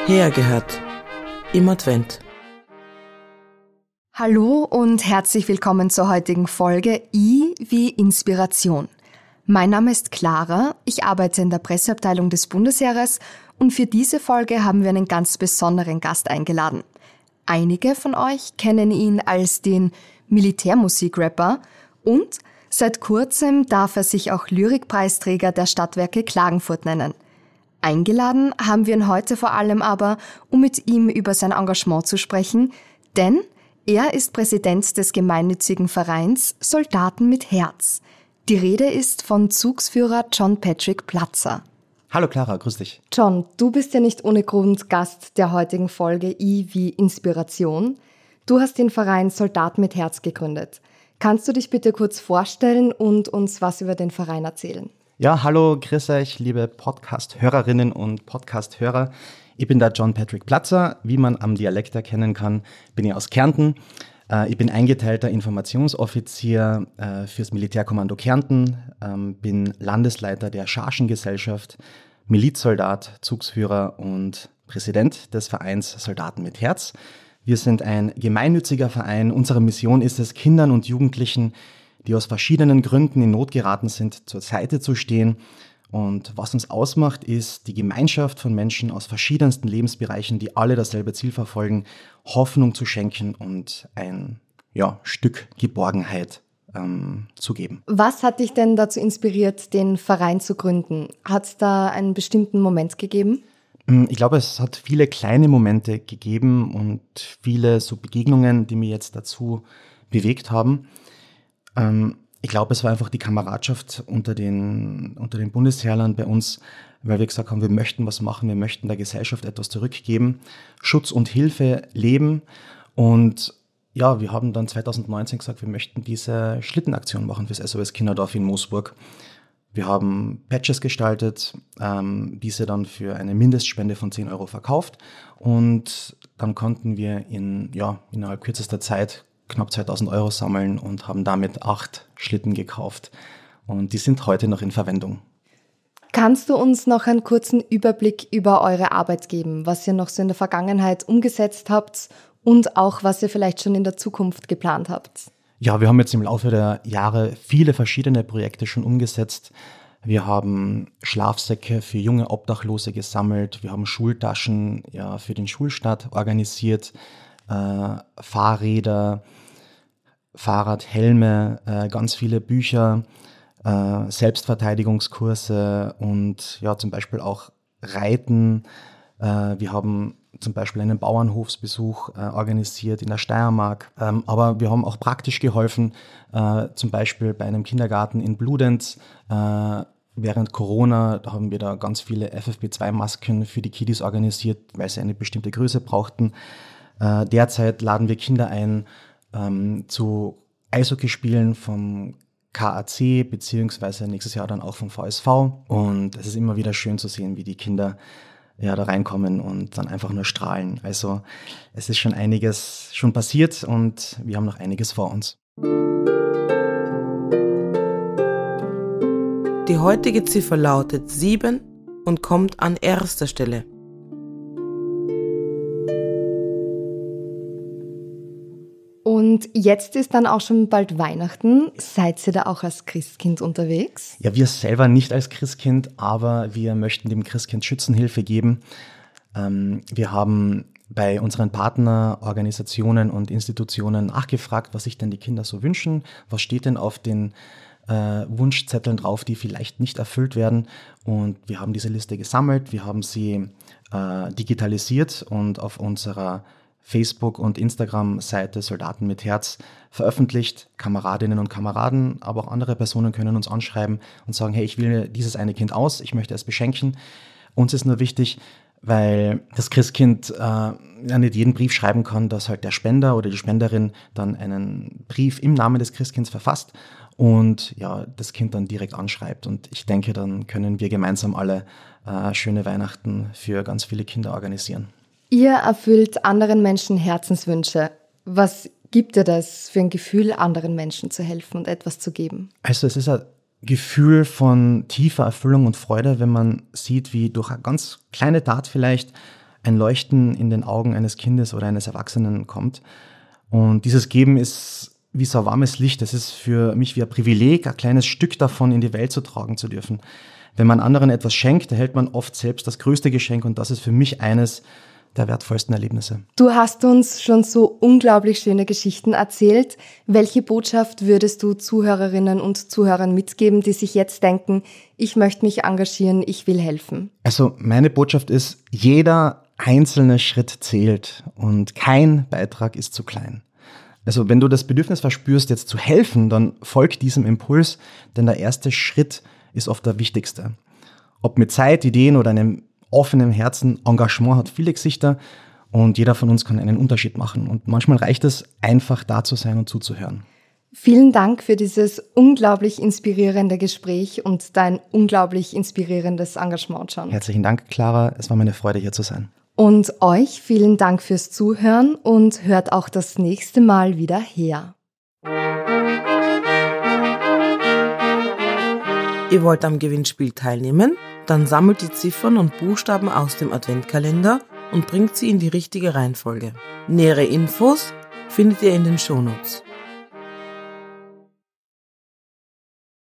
Hergehört im Advent. Hallo und herzlich willkommen zur heutigen Folge I wie Inspiration. Mein Name ist Clara, ich arbeite in der Presseabteilung des Bundesheeres und für diese Folge haben wir einen ganz besonderen Gast eingeladen. Einige von euch kennen ihn als den Militärmusikrapper und seit kurzem darf er sich auch Lyrikpreisträger der Stadtwerke Klagenfurt nennen. Eingeladen haben wir ihn heute vor allem aber, um mit ihm über sein Engagement zu sprechen, denn er ist Präsident des gemeinnützigen Vereins Soldaten mit Herz. Die Rede ist von Zugsführer John Patrick Platzer. Hallo Clara, grüß dich. John, du bist ja nicht ohne Grund Gast der heutigen Folge I wie Inspiration. Du hast den Verein Soldaten mit Herz gegründet. Kannst du dich bitte kurz vorstellen und uns was über den Verein erzählen? Ja, hallo, grüß euch, liebe Podcast-Hörerinnen und Podcast-Hörer. Ich bin der John Patrick Platzer. Wie man am Dialekt erkennen kann, bin ich aus Kärnten. Ich bin eingeteilter Informationsoffizier fürs Militärkommando Kärnten, bin Landesleiter der Chargengesellschaft, Milizsoldat, Zugsführer und Präsident des Vereins Soldaten mit Herz. Wir sind ein gemeinnütziger Verein. Unsere Mission ist es, Kindern und Jugendlichen, die aus verschiedenen Gründen in Not geraten sind, zur Seite zu stehen. Und was uns ausmacht, ist die Gemeinschaft von Menschen aus verschiedensten Lebensbereichen, die alle dasselbe Ziel verfolgen, Hoffnung zu schenken und ein Stück Geborgenheit zu geben. Was hat dich denn dazu inspiriert, den Verein zu gründen? Hat es da einen bestimmten Moment gegeben? Ich glaube, es hat viele kleine Momente gegeben und viele so Begegnungen, die mich jetzt dazu bewegt haben. Ich glaube, es war einfach die Kameradschaft unter den Bundesheerlern bei uns, weil wir gesagt haben, wir möchten was machen, wir möchten der Gesellschaft etwas zurückgeben, Schutz und Hilfe leben. Und ja, wir haben dann 2019 gesagt, wir möchten diese Schlittenaktion machen fürs SOS Kinderdorf in Moosburg. Wir haben Patches gestaltet, diese dann für eine Mindestspende von 10 Euro verkauft und dann konnten wir innerhalb kürzester Zeit knapp 2000 Euro sammeln und haben damit 8 Schlitten gekauft. Und die sind heute noch in Verwendung. Kannst du uns noch einen kurzen Überblick über eure Arbeit geben, was ihr noch so in der Vergangenheit umgesetzt habt und auch was ihr vielleicht schon in der Zukunft geplant habt? Ja, wir haben jetzt im Laufe der Jahre viele verschiedene Projekte schon umgesetzt. Wir haben Schlafsäcke für junge Obdachlose gesammelt. Wir haben Schultaschen für den Schulstart organisiert. Fahrräder, Fahrradhelme, ganz viele Bücher, Selbstverteidigungskurse und zum Beispiel auch Reiten. Wir haben zum Beispiel einen Bauernhofsbesuch organisiert in der Steiermark. Aber wir haben auch praktisch geholfen, zum Beispiel bei einem Kindergarten in Bludenz. Während Corona haben wir da ganz viele FFP2-Masken für die Kiddies organisiert, weil sie eine bestimmte Größe brauchten. Derzeit laden wir Kinder ein zu Eishockeyspielen vom KAC beziehungsweise nächstes Jahr dann auch vom VSV. Und es ist immer wieder schön zu sehen, wie die Kinder da reinkommen und dann einfach nur strahlen. Also es ist schon einiges schon passiert und wir haben noch einiges vor uns. Die heutige Ziffer lautet 7 und kommt an erster Stelle. Und jetzt ist dann auch schon bald Weihnachten. Seid ihr da auch als Christkind unterwegs? Ja, wir selber nicht als Christkind, aber wir möchten dem Christkind Schützenhilfe geben. Wir haben bei unseren Partnerorganisationen und Institutionen nachgefragt, was sich denn die Kinder so wünschen. Was steht denn auf den Wunschzetteln drauf, die vielleicht nicht erfüllt werden. Und wir haben diese Liste gesammelt, wir haben sie digitalisiert und auf unserer Facebook- und Instagram-Seite Soldaten mit Herz veröffentlicht. Kameradinnen und Kameraden, aber auch andere Personen können uns anschreiben und sagen, hey, ich wähle dieses eine Kind aus, ich möchte es beschenken. Uns ist nur wichtig, weil das Christkind nicht jeden Brief schreiben kann, dass halt der Spender oder die Spenderin dann einen Brief im Namen des Christkinds verfasst und das Kind dann direkt anschreibt. Und ich denke, dann können wir gemeinsam alle schöne Weihnachten für ganz viele Kinder organisieren. Ihr erfüllt anderen Menschen Herzenswünsche. Was gibt dir das für ein Gefühl, anderen Menschen zu helfen und etwas zu geben? Also es ist ein Gefühl von tiefer Erfüllung und Freude, wenn man sieht, wie durch eine ganz kleine Tat vielleicht ein Leuchten in den Augen eines Kindes oder eines Erwachsenen kommt. Und dieses Geben ist wie so ein warmes Licht. Es ist für mich wie ein Privileg, ein kleines Stück davon in die Welt zu tragen zu dürfen. Wenn man anderen etwas schenkt, erhält man oft selbst das größte Geschenk und das ist für mich eines der wertvollsten Erlebnisse. Du hast uns schon so unglaublich schöne Geschichten erzählt. Welche Botschaft würdest du Zuhörerinnen und Zuhörern mitgeben, die sich jetzt denken, ich möchte mich engagieren, ich will helfen? Also meine Botschaft ist, jeder einzelne Schritt zählt und kein Beitrag ist zu klein. Also wenn du das Bedürfnis verspürst, jetzt zu helfen, dann folg diesem Impuls, denn der erste Schritt ist oft der wichtigste. Ob mit Zeit, Ideen oder einem offenen Herzen, Engagement hat viele Gesichter und jeder von uns kann einen Unterschied machen. Und manchmal reicht es, einfach da zu sein und zuzuhören. Vielen Dank für dieses unglaublich inspirierende Gespräch und dein unglaublich inspirierendes Engagement, John. Herzlichen Dank, Clara. Es war mir eine Freude, hier zu sein. Und euch vielen Dank fürs Zuhören und hört auch das nächste Mal wieder her. Ihr wollt am Gewinnspiel teilnehmen? Dann sammelt die Ziffern und Buchstaben aus dem Adventkalender und bringt sie in die richtige Reihenfolge. Nähere Infos findet ihr in den Shownotes.